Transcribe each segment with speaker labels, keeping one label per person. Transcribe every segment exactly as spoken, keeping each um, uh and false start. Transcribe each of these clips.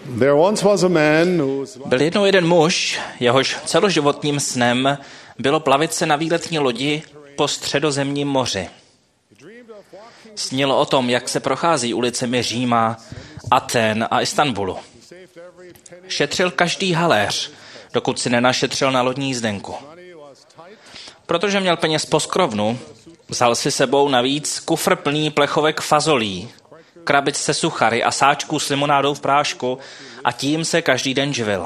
Speaker 1: Byl jednou jeden muž, jehož celoživotním snem bylo plavit se na výletní lodi po Středozemním moři. Snil o tom, jak se prochází ulicemi Říma, Aten a Istanbulu. Šetřil každý haléř, dokud si nenašetřil na lodní jízdenku. Protože měl peněz po skrovnu, vzal si sebou navíc kufr plný plechovek fazolí, krabic se suchary a sáčků s limonádou v prášku a tím se každý den živil.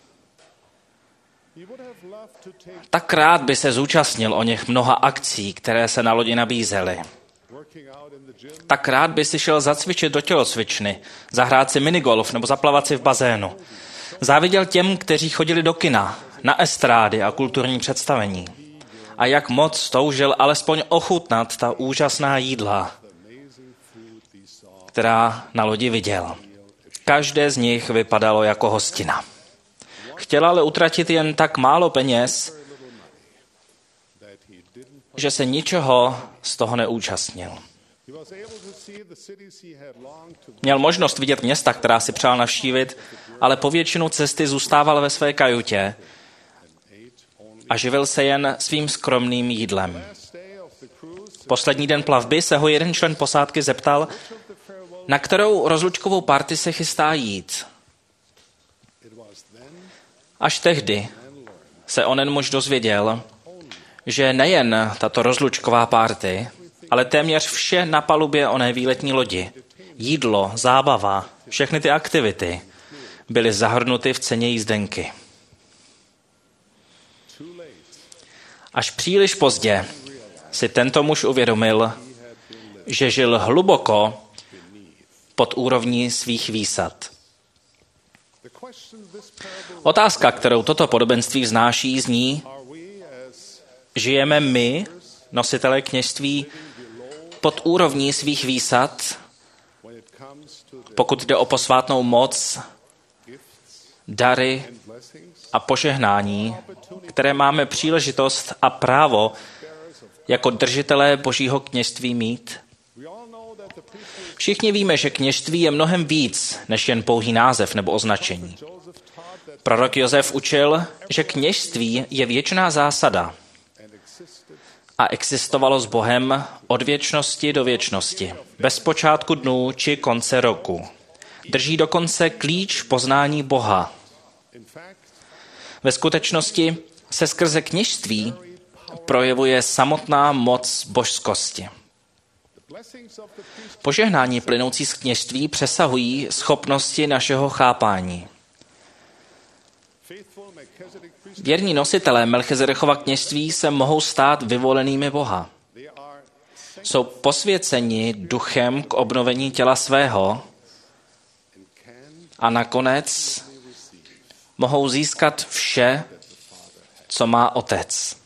Speaker 1: Tak rád by se zúčastnil o něch mnoha akcí, které se na lodi nabízely. Tak rád by si šel zacvičit do tělocvičny, zahrát si minigolf nebo zaplavat si v bazénu. Záviděl těm, kteří chodili do kina, na estrády a kulturní představení. A jak moc toužil alespoň ochutnat ta úžasná jídla, která na lodi viděl. Každé z nich vypadalo jako hostina. Chtěl ale utratit jen tak málo peněz, že se ničeho z toho neúčastnil. Měl možnost vidět města, která si přál navštívit, ale po většinu cesty zůstával ve své kajutě a živil se jen svým skromným jídlem. Poslední den plavby se ho jeden člen posádky zeptal, na kterou rozlučkovou party se chystá jít. Až tehdy se onen muž dozvěděl, že nejen tato rozlučková party, ale téměř vše na palubě oné výletní lodi, jídlo, zábava, všechny ty aktivity byly zahrnuty v ceně jízdenky. Až příliš pozdě si tento muž uvědomil, že žil hluboko pod úrovní svých výsad. Otázka, kterou toto podobenství vznáší, zní: žijeme my, nositelé kněžství, pod úrovní svých výsad, pokud jde o posvátnou moc, dary a požehnání, které máme příležitost a právo jako držitelé Božího kněžství mít? Všichni víme, že kněžství je mnohem víc než jen pouhý název nebo označení. Prorok Josef učil, že kněžství je věčná zásada a existovalo s Bohem od věčnosti do věčnosti, bez počátku dnů či konce roku. Drží dokonce klíč poznání Boha. Ve skutečnosti se skrze kněžství projevuje samotná moc božskosti. Požehnání plynoucí z kněžství přesahují schopnosti našeho chápání. Věrní nositelé Melchizedechova kněžství se mohou stát vyvolenými Boha. Jsou posvěceni duchem k obnovení těla svého a nakonec mohou získat vše, co má Otec.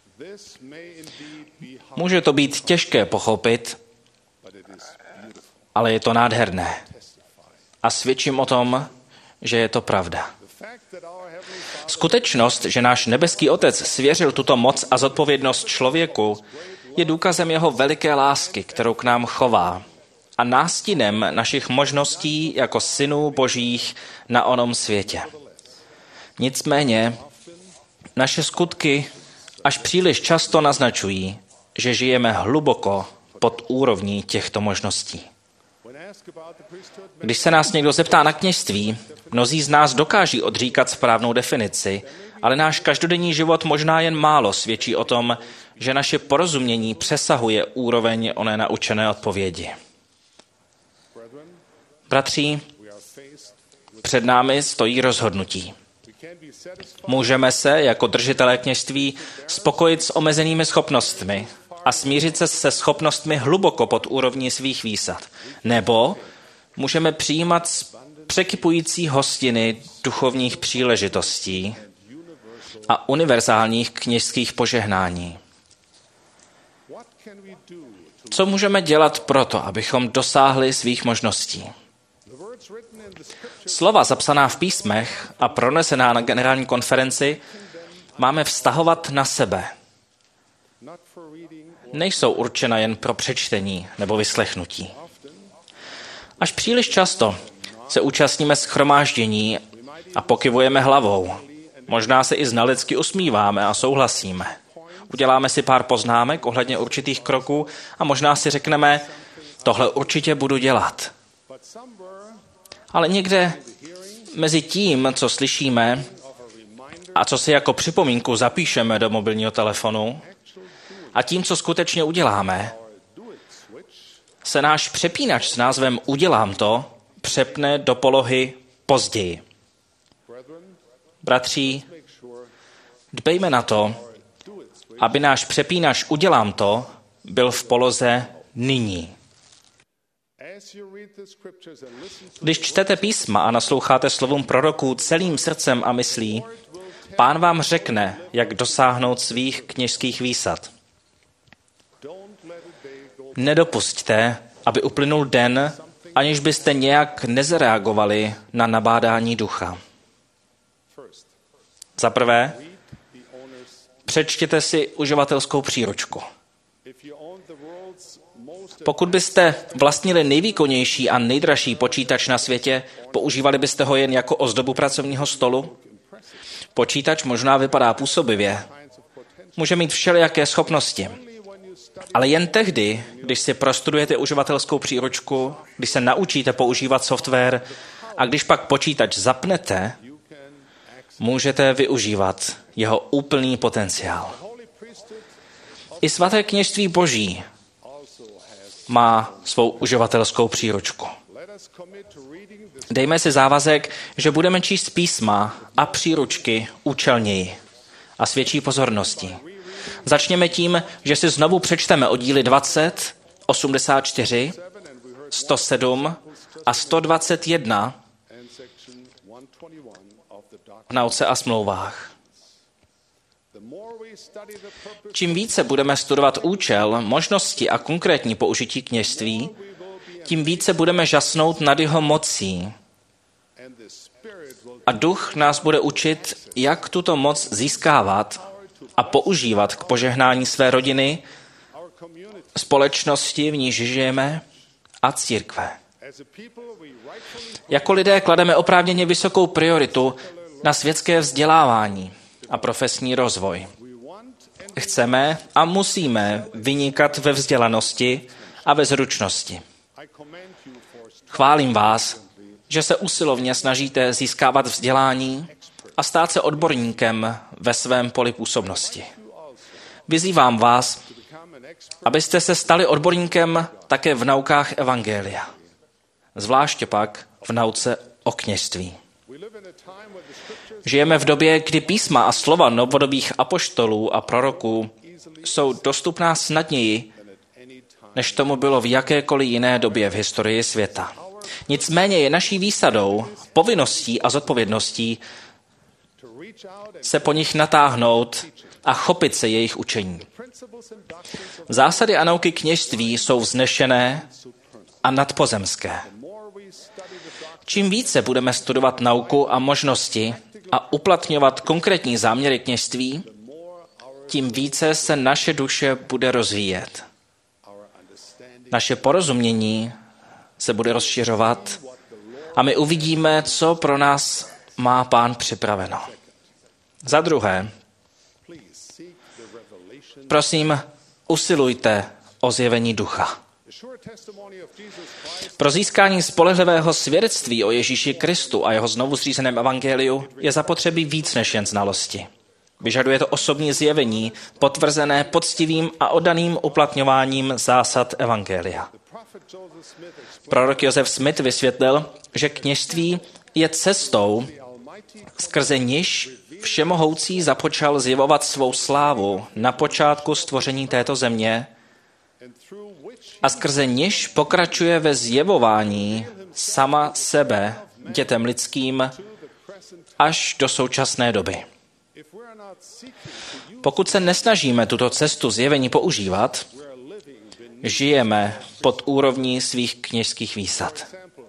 Speaker 1: Může to být těžké pochopit, ale je to nádherné. A svědčím o tom, že je to pravda. Skutečnost, že náš nebeský Otec svěřil tuto moc a zodpovědnost člověku, je důkazem jeho veliké lásky, kterou k nám chová, a nástinem našich možností jako synů Božích na onom světě. Nicméně, naše skutky až příliš často naznačují, že žijeme hluboko pod úrovní těchto možností. Když se nás někdo zeptá na kněžství, mnozí z nás dokáží odříkat správnou definici, ale náš každodenní život možná jen málo svědčí o tom, že naše porozumění přesahuje úroveň oné naučené odpovědi. Bratři, před námi stojí rozhodnutí. Můžeme se jako držitelé kněžství spokojit s omezenými schopnostmi a smířit se se schopnostmi hluboko pod úrovní svých výsad. Nebo můžeme přijímat překypující hostiny duchovních příležitostí a univerzálních kněžských požehnání. Co můžeme dělat proto, abychom dosáhli svých možností? Slova zapsaná v písmech a pronesená na generální konferenci máme vztahovat na sebe. Nejsou určena jen pro přečtení nebo vyslechnutí. Až příliš často se účastníme shromáždění a pokyvujeme hlavou. Možná se i znalecky usmíváme a souhlasíme. Uděláme si pár poznámek ohledně určitých kroků a možná si řekneme, tohle určitě budu dělat. Ale někde mezi tím, co slyšíme a co si jako připomínku zapíšeme do mobilního telefonu a tím, co skutečně uděláme, se náš přepínač s názvem Udělám to přepne do polohy později. Bratři, dbejme na to, aby náš přepínač Udělám to byl v poloze nyní. Když čtete písma a nasloucháte slovům proroků celým srdcem a myslí, Pán vám řekne, jak dosáhnout svých kněžských výsad. Nedopusťte, aby uplynul den, aniž byste nějak nezareagovali na nabádání ducha. Za prvé, přečtěte si uživatelskou příručku. Pokud byste vlastnili nejvýkonnější a nejdražší počítač na světě, používali byste ho jen jako ozdobu pracovního stolu? Počítač možná vypadá působivě. Může mít všelijaké schopnosti. Ale jen tehdy, když si prostudujete uživatelskou příručku, když se naučíte používat software a když pak počítač zapnete, můžete využívat jeho úplný potenciál. I svaté kněžství Boží má svou uživatelskou příručku. Dejme si závazek, že budeme číst písma a příručky účelněji a s větší pozorností. Začněme tím, že si znovu přečteme oddíly dvacet, osmdesát čtyři, sto sedm a sto dvacet jedna v nauce a smlouvách. Čím více budeme studovat účel, možnosti a konkrétní použití kněžství, tím více budeme žasnout nad jeho mocí. A duch nás bude učit, jak tuto moc získávat a používat k požehnání své rodiny, společnosti, v níž žijeme, a církve. Jako lidé klademe oprávněně vysokou prioritu na světské vzdělávání a profesní rozvoj. Chceme a musíme vynikat ve vzdělanosti a ve zručnosti. Chválím vás, že se usilovně snažíte získávat vzdělání a stát se odborníkem ve svém poli působnosti. Vyzývám vás, abyste se stali odborníkem také v naukách evangelia. Zvláště pak v nauce o kněžství. Žijeme v době, kdy písma a slova novodobých apoštolů a proroků jsou dostupná snadněji, než tomu bylo v jakékoliv jiné době v historii světa. Nicméně je naší výsadou, povinností a zodpovědností se po nich natáhnout a chopit se jejich učení. Zásady a nauky kněžství jsou vznešené a nadpozemské. Čím více budeme studovat nauku a možnosti a uplatňovat konkrétní záměry kněžství, tím více se naše duše bude rozvíjet. Naše porozumění se bude rozšiřovat a my uvidíme, co pro nás má Pán připraveno. Za druhé, prosím, usilujte o zjevení ducha. Pro získání spolehlivého svědectví o Ježíši Kristu a jeho znovuzřízeném evangeliu je zapotřebí víc než jen znalosti. Vyžaduje to osobní zjevení, potvrzené poctivým a oddaným uplatňováním zásad evangelia. Prorok Joseph Smith vysvětlil, že kněžství je cestou, skrze níž Všemohoucí započal zjevovat svou slávu na počátku stvoření této země a skrze níž pokračuje ve zjevování sama sebe dětem lidským až do současné doby. Pokud se nesnažíme tuto cestu zjevení používat, žijeme pod úrovní svých kněžských výsad.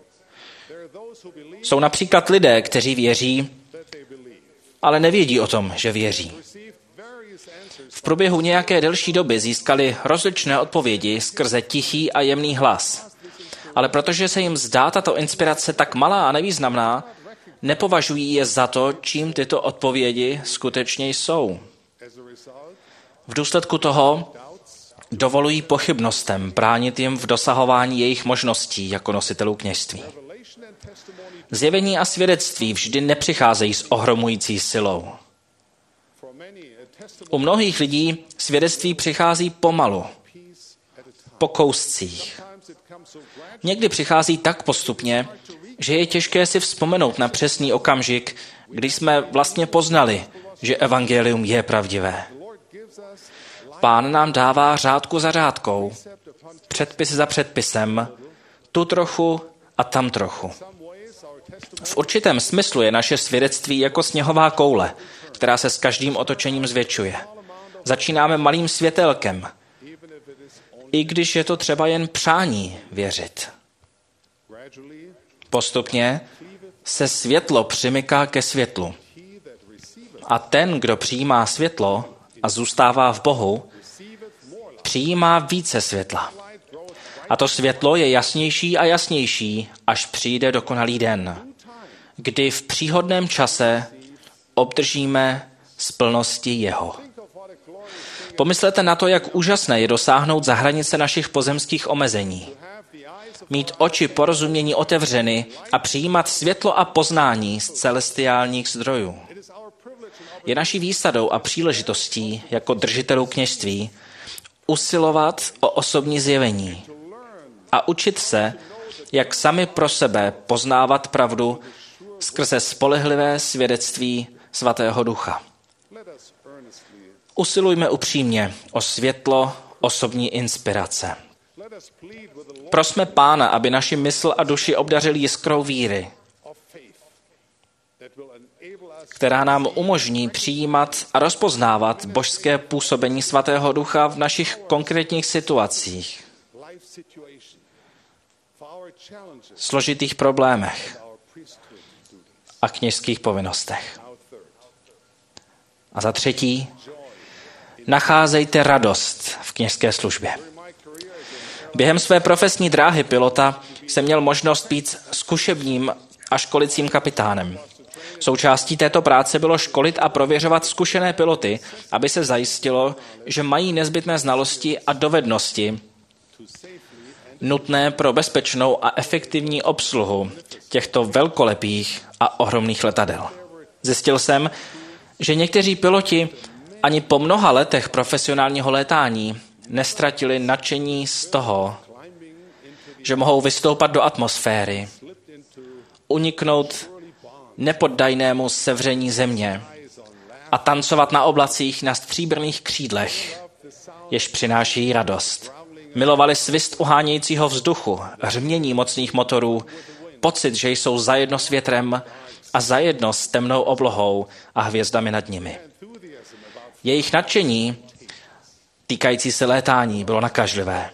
Speaker 1: Jsou například lidé, kteří věří, ale nevědí o tom, že věří. V průběhu nějaké delší doby získali rozličné odpovědi skrze tichý a jemný hlas. ale protože se jim zdá tato inspirace tak malá a nevýznamná, nepovažují je za to, čím tyto odpovědi skutečně jsou. V důsledku toho dovolují pochybnostem bránit jim v dosahování jejich možností jako nositelů kněžství. Zjevení a svědectví vždy nepřicházejí s ohromující silou. U mnohých lidí svědectví přichází pomalu, po kouscích. Někdy přichází tak postupně, že je těžké si vzpomenout na přesný okamžik, kdy jsme vlastně poznali, že evangelium je pravdivé. Pán nám dává řádku za řádkou, předpis za předpisem, tu trochu a tam trochu. V určitém smyslu je naše svědectví jako sněhová koule, která se s každým otočením zvětšuje. Začínáme malým světelkem, i když je to třeba jen přání věřit. Postupně se světlo přimyká ke světlu. A ten, kdo přijímá světlo a zůstává v Bohu, přijímá více světla. A to světlo je jasnější a jasnější, až přijde dokonalý den, kdy v příhodném čase obdržíme z plnosti jeho. Pomyslete na to, jak úžasné je dosáhnout za hranice našich pozemských omezení. Mít oči porozumění otevřeny a přijímat světlo a poznání z celestiálních zdrojů. Je naší výsadou a příležitostí jako držitelů kněžství usilovat o osobní zjevení a učit se, jak sami pro sebe poznávat pravdu skrze spolehlivé svědectví Svatého Ducha. Usilujme upřímně o světlo osobní inspirace. Prosme Pána, aby naši mysl a duši obdařil jiskrou víry, která nám umožní přijímat a rozpoznávat božské působení Svatého Ducha v našich konkrétních situacích, složitých problémech a kněžských povinnostech. A za třetí, nacházejte radost v kněžské službě. Během své profesní dráhy pilota jsem měl možnost být zkušebním a školicím kapitánem. Součástí této práce bylo školit a prověřovat zkušené piloty, aby se zajistilo, že mají nezbytné znalosti a dovednosti nutné pro bezpečnou a efektivní obsluhu těchto velkolepých a ohromných letadel. Zjistil jsem, že někteří piloti ani po mnoha letech profesionálního létání nestratili nadšení z toho, že mohou vystoupat do atmosféry, uniknout nepoddajnému sevření země a tancovat na oblacích na stříbrných křídlech, jež přináší radost. Milovali svist uhánějícího vzduchu, hřmění mocných motorů, pocit, že jsou zajedno s větrem a zajedno s temnou oblohou a hvězdami nad nimi. Jejich nadšení týkající se létání bylo nakažlivé.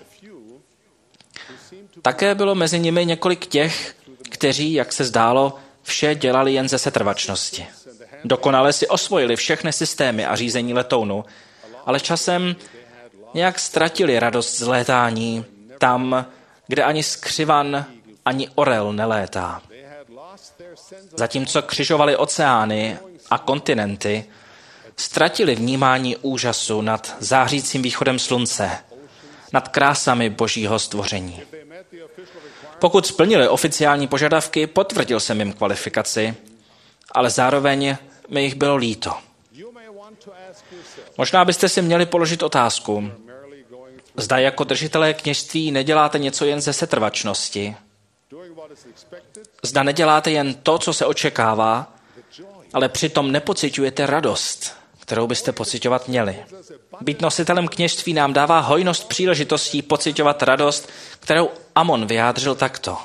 Speaker 1: Také bylo mezi nimi několik těch, kteří, jak se zdálo, vše dělali jen ze setrvačnosti. Dokonale si osvojili všechny systémy a řízení letounu, ale časem nějak ztratili radost z létání tam, kde ani skřivan, ani orel nelétá. Zatímco křižovali oceány a kontinenty, ztratili vnímání úžasu nad zářícím východem slunce, nad krásami božího stvoření. Pokud splnili oficiální požadavky, potvrdil jsem jim kvalifikaci, ale zároveň mi jich bylo líto. Možná byste si měli položit otázku, zda jako držitelé kněžství neděláte něco jen ze setrvačnosti, zda neděláte jen to, co se očekává, ale přitom nepociťujete radost, kterou byste pociťovat měli. Být nositelem kněžství nám dává hojnost příležitostí pociťovat radost, kterou Amon vyjádřil takto.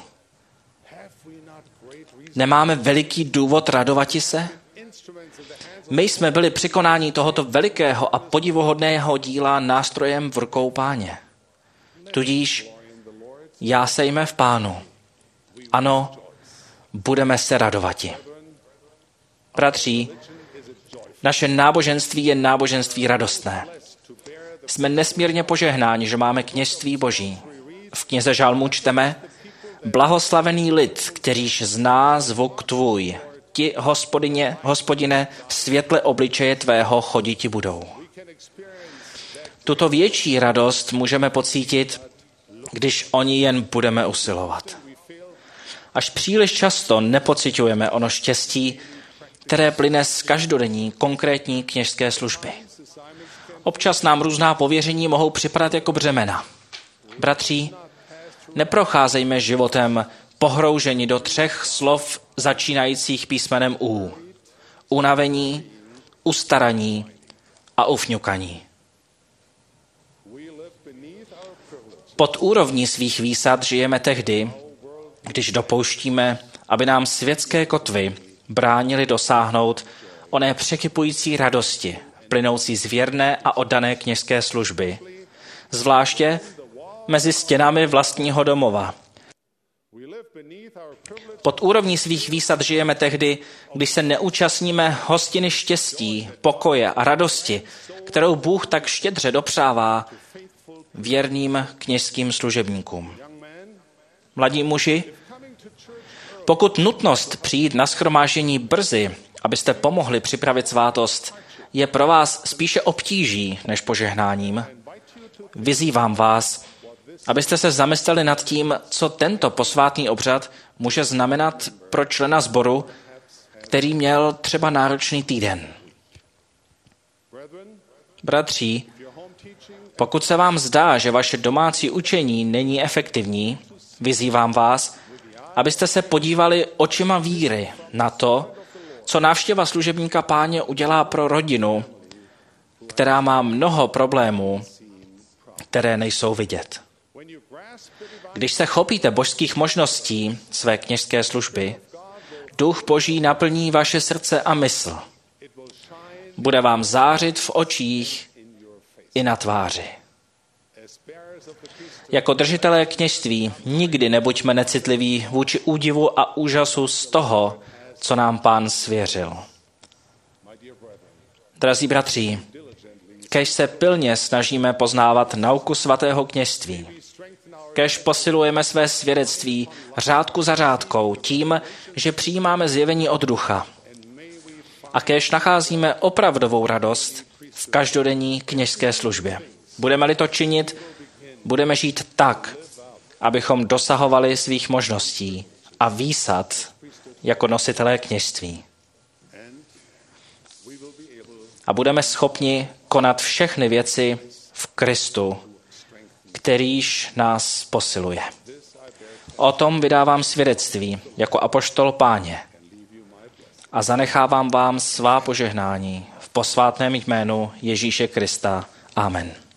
Speaker 1: Nemáme veliký důvod radovati se? My jsme byli při konání tohoto velikého a podivuhodného díla nástrojem v rukou Páně. Tudíž jásejme v Pánu. Ano, budeme se radovati. Bratři, naše náboženství je náboženství radostné. Jsme nesmírně požehnáni, že máme kněžství Boží. V knize Žalmů čteme, Blahoslavený lid, kterýž zná zvuk tvůj, ti, hospodině, hospodine, v světle obličeje tvého choditi budou. Tuto větší radost můžeme pocítit, když o ní jen budeme usilovat. Až příliš často nepociťujeme ono štěstí, které plyne z každodenní konkrétní kněžské služby. Občas nám různá pověření mohou připadat jako břemena. Bratří, neprocházejme životem pohrouženi do třech slov začínajících písmenem U. Unavení, ustaraní a ufňukaní. Pod úrovní svých výsad žijeme tehdy, když dopouštíme, aby nám světské kotvy bránili dosáhnout oné překypující radosti, plynoucí z věrné a oddané kněžské služby, zvláště mezi stěnami vlastního domova. Pod úrovní svých výsad žijeme tehdy, když se neúčastníme hostiny štěstí, pokoje a radosti, kterou Bůh tak štědře dopřává věrným kněžským služebníkům. Mladí muži, pokud nutnost přijít na shromáždění brzy, abyste pomohli připravit svátost, je pro vás spíše obtíží než požehnáním, vyzývám vás, abyste se zamysleli nad tím, co tento posvátný obřad může znamenat pro člena sboru, který měl třeba náročný týden. Bratří, pokud se vám zdá, že vaše domácí učení není efektivní, vyzývám vás, abyste se podívali očima víry na to, co návštěva služebníka Páně udělá pro rodinu, která má mnoho problémů, které nejsou vidět. Když se chopíte božských možností své kněžské služby, Duch Boží naplní vaše srdce a mysl. Bude vám zářit v očích i na tváři. Jako držitelé kněžství nikdy nebuďme necitliví vůči údivu a úžasu z toho, co nám Pán svěřil. Drazí bratři, kéž se pilně snažíme poznávat nauku svatého kněžství, kéž posilujeme své svědectví řádku za řádkou tím, že přijímáme zjevení od Ducha, a kéž nacházíme opravdovou radost v každodenní kněžské službě. Budeme-li to činit, budeme žít tak, abychom dosahovali svých možností a výsad jako nositelé kněžství. A budeme schopni konat všechny věci v Kristu, kterýž nás posiluje. O tom vydávám svědectví jako apoštol Páně a zanechávám vám svá požehnání v posvátném jménu Ježíše Krista. Amen.